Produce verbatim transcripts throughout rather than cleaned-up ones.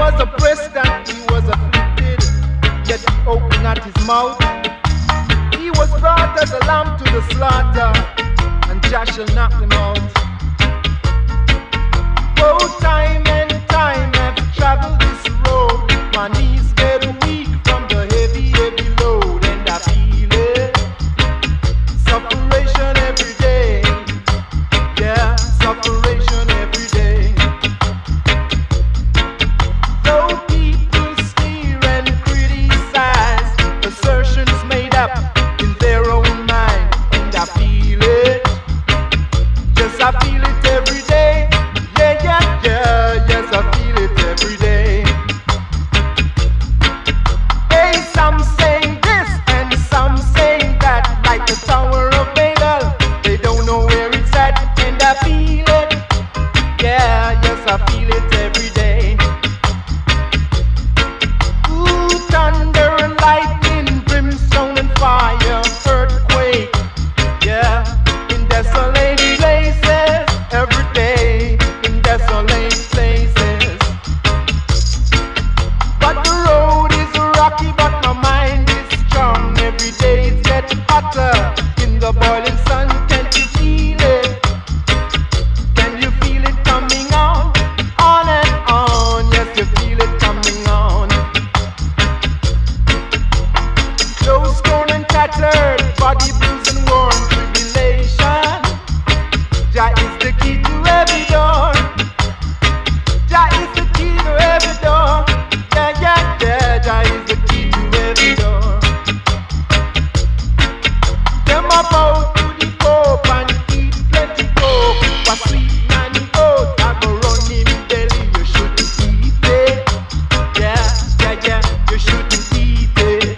was oppressed and he was afflicted, yet he opened not his mouth. He was brought as a lamb to the slaughter, and Jah shall knock him out. Oh, time and time I've traveled this road. My knees get weak from the heavy, heavy load, and I feel it. Sufferation every day. Yeah, sufferation every day. Though people sneer and criticize, assertions made up in their own mind, and I feel it. Yes, I feel it every day. Yeah, yeah, yeah, yes, I feel it every day. Hey, some saying this and some saying that, like the Tower of Babel. They don't know where it's at, and I feel it. Yeah, yes, I feel it every day. Ooh, thunder and lightning, brimstone and fire, earthquake. Yeah, in desolate places, every day, in desolate places. But the road is rocky, but my mind is strong. Every day it gets hotter in the boiling sun. Can't you feel it? Can you feel it coming on? On and on, yes, you feel it coming on. Clothes torn and tattered, body bruised and worn, tribulation. Jah is the key to every door. Jah is the key to every door. Yeah, yeah, yeah, Jah is the key to every door. Them a bow to the Pope and eat plenty coke. But sweet nanny goat, I go run in belly. You shouldn't eat it. Yeah, yeah, yeah, you shouldn't eat it.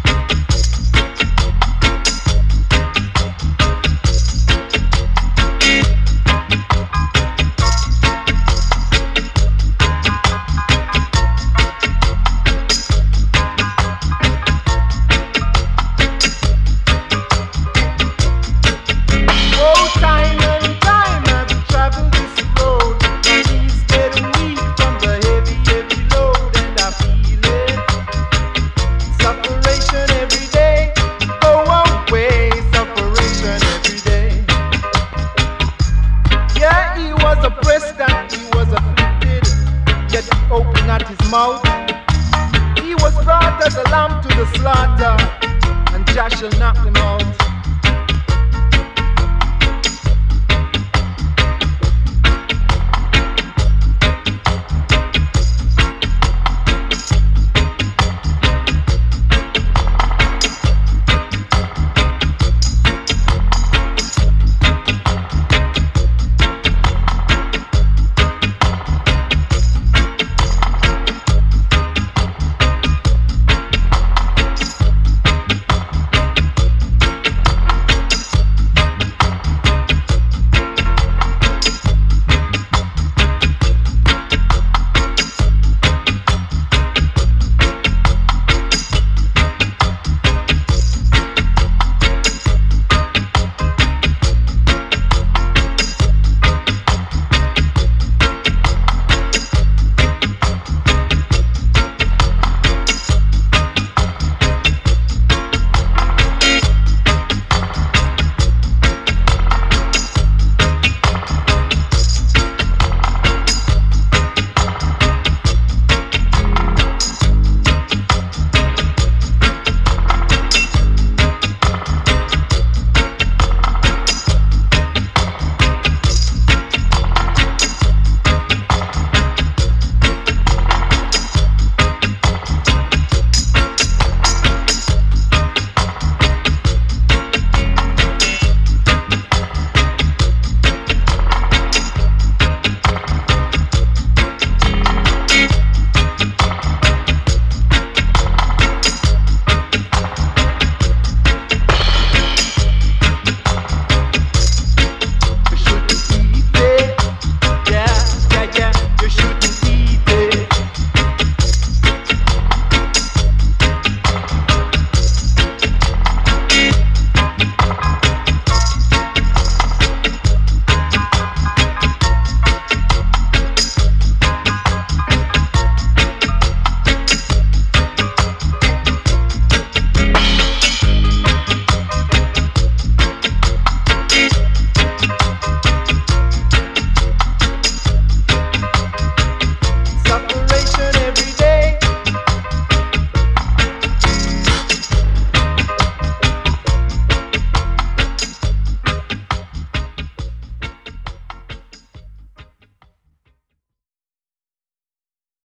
Oh, time and time I've traveled this road. My knees get weak from the heavy, heavy load, and I feel it. Sufferation every day. Go away, sufferation every day. Yeah, he was oppressed and he was afflicted, yet he opened not his mouth. He was brought as a lamb to the slaughter, and Jah shall knock him out.